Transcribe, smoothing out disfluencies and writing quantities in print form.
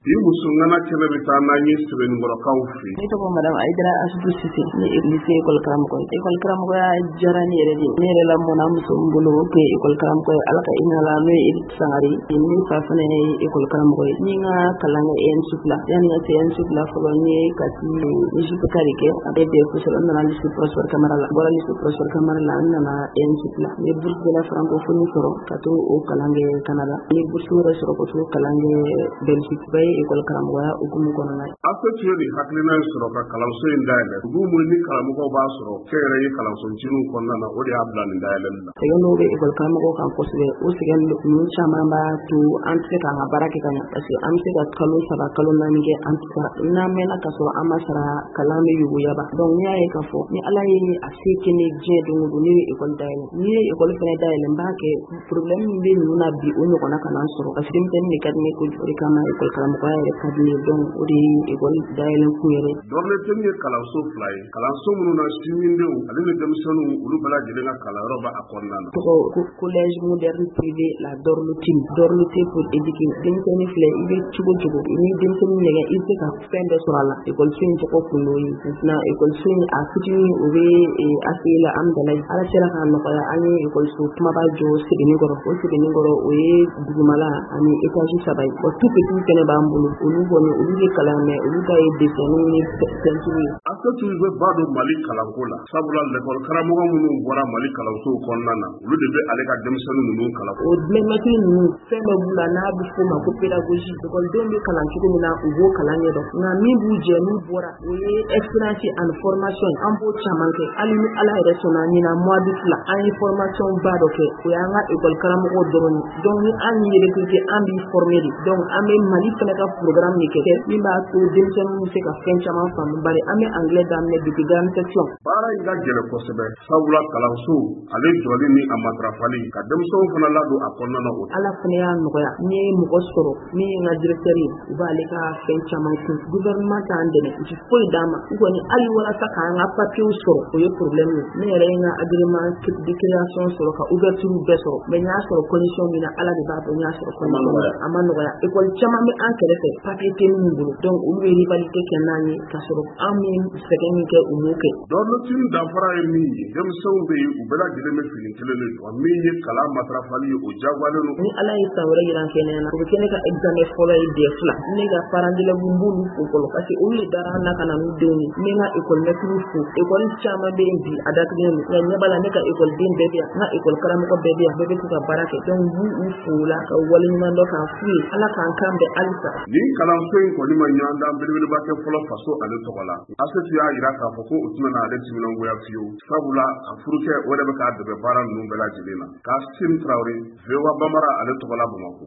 Yi musungana kele bitana ni sebe ngoro kaufi. Ni to ko madam Aidara Asbu Sisi ni lycée école Karam ko. École Karam ko ya jarani redi. Ni re la mona musumbulo ke école Karam ko alaka inala no e sangari. Ni fa fane école Karam ko. Ni nga kalanga en supla. Yani ya en supla folo ni kati ni jupe karike ade de ko solo na lycée professeur Camara la. Bola lycée professeur Camara la na en supla. Ni bourse de la francophonie soro kato o kalange Canada. Ni bourse de soro ko kalange Belgique bay école Karam ko ukumu kono na. Asociated haklina soro ka kalanso indale. Gumu ni kalamu ko ba soro kere yi kalanso jinu konna na odi ablan indale la. Tegeno be école Karam ko kan posbe o sigen mun chama ba tu antre ka na barake kanya parce que amse da kalo saba kalo na nge antra na mena ka so amasara kalame yugo yaba donc ni ay ka fo ni ala yi asike ni je dungu ni école dayele ni école fene dayele mbake problème ni be nuna bi onu kona kana soro parce que mten ni kadni ko jori kama école Karam ko ay kadni donc odi école dayele ku yere dorle tenye kalanso fly kalanso mununa siminde alele demsonu ulu bala jelenga kala roba akonna na ko collège moderne privé la dorlotim pour éduquer demseni fle ibe chugo ni demseni nega ise ka fende sorala école fin ko kunoyi na école fin a fiti obe asila amdalay ala sera kan no ya ani école so tuma ba jo sigini goro o ye dugumala ani étage sabai o tout petit kene ba mbulu ulu boni ulu de kalame ulu ga e desenu ni tenturi asatu be bado mali kalankola sabula l'école Karamo munu bora mali kalanso konna na ulu de be ale ka demsenu munu kala o memetri nu feme bula na bu fuma ko pédagogie école dombe kalanki ko na ugo kalanye do na mi bu je ni bora o ye expérience and formation ambo chamanke ali ni ala resona ni na mois de fla an formation ba do ke o ya nga école Karamo ko doroni donc ni an ni recruter an bi former donc ame mali fene ka programme ni ke ni ba to demsenu se ka fen chaman fam bari ame anglais damne depuis grande section bara inga gele ko sebe sabula kalanso ale joli ni amatrafali ka demso fana lado akonna na o ala fene ya noya ni mu ko soro ni nga directeur yi ba le ka fen chaman ko gouvernement ta andene ci foy dama ko ni ali wala saka nga papier soro o ye problème ni re nga agreement de création soro ka ouverture be soro mais nya soro condition ni na ala de ba nya soro condition amano ya école chama mi encadré papier tenu ngulu donc o we rivalité kenani ka soro amin second ke umuke dorlo tin da fara mi demso be ubela gele me fini kelele o mi ye kala matrafali o jagwale no ni ala yi sawra yiran kenena ko kene ka examen folo yi de fla ni ga farandile bumbulu ko parce que o li dara na kana mu deni ni na école na turu fu école chama be bi adakne ni nya bala ne ka école din be dia na école Karam ko be dia be ko ka barake donc bu u fula ka wali ni mando ka fu ala kan kan be alisa ni kalam soyin ko ni manyanda belbel ba ke folo faso ale tokola asatu ya ira ka foko utuna na ale timina ngoya fiyo sabula afuruke wala be ka de be baran nu bela jilina ka sim trawri vewa bamara ale tokola bamako